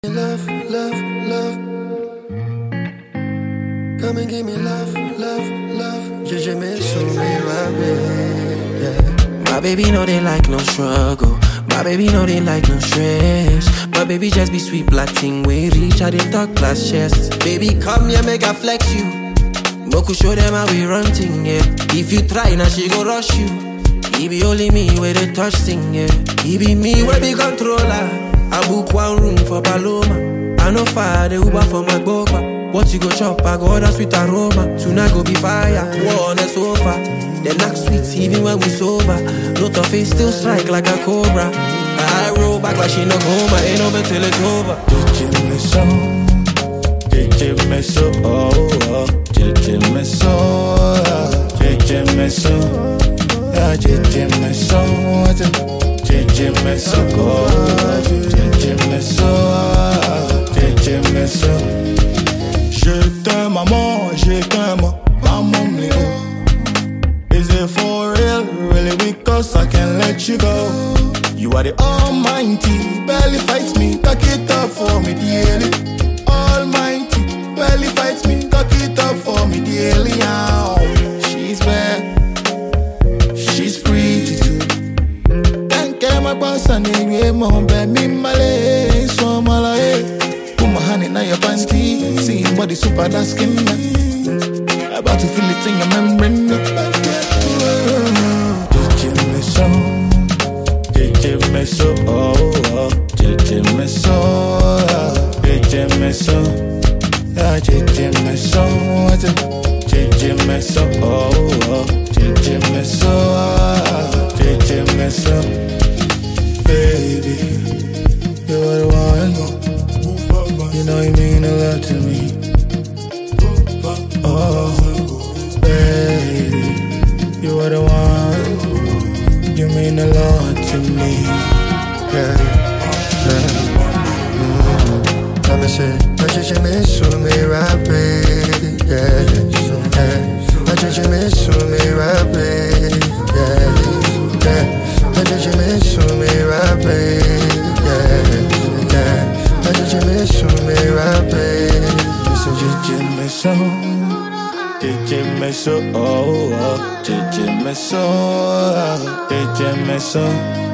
Love, love, love. Come and give me love, love, love. Je me souviens, my baby. Yeah. My baby know they like no struggle. My baby know they like no stress. My baby just be sweet black thing. We reach out they talk class chest. Baby come here make I flex you. Moku show them how we run thing, yeah. If you try now she go rush you. He be only me where they touch thing, yeah. He be me where be controller. I book one room for Paloma. I know fire, the Uber for my boba. What you go chop, I go order sweet aroma. Tonight go be fire, war on the sofa. The knock sweet even when we sober. Lot of face still strike like a cobra. I roll back like she no coma. Ain't over till it's over. JJ me so, JJ me so, oh, oh. JJ me so, JJ me so, yeah, JJ me so, JJ me so, oh, JJ me so, JJ me so. Je t'aime maman, je t'aime maman mio. Is it for real, really? Because I can't let you go. You are the almighty, barely fights me, cock it up for me daily. Almighty, barely fights me, cock it up for me daily. Oh, she's bad, she's pretty too. Can't get my boss and anyway, mom, bet me my leg, so my life. Put my hand in your panty, see body super dark skin. About to feel it in your membrane. JJ me so, JJ me so, oh, oh. JJ me so, JJ me so, yeah, JJ me so, JJ me so, oh, oh. JJ me so, JJ me so. Baby, you are the one. You know you mean a lot to me. Oh, baby, you are the one. You mean a lot to me. Yeah, yeah. Let me say, je me souviens, my baby. Yeah, yeah. Je me souviens, my baby. Yeah, yeah. Je me souviens, my baby. Yeah, yeah. Je me souviens, my baby. So JJ me so, JJ me so, oh, oh. JJ me so, JJ me so.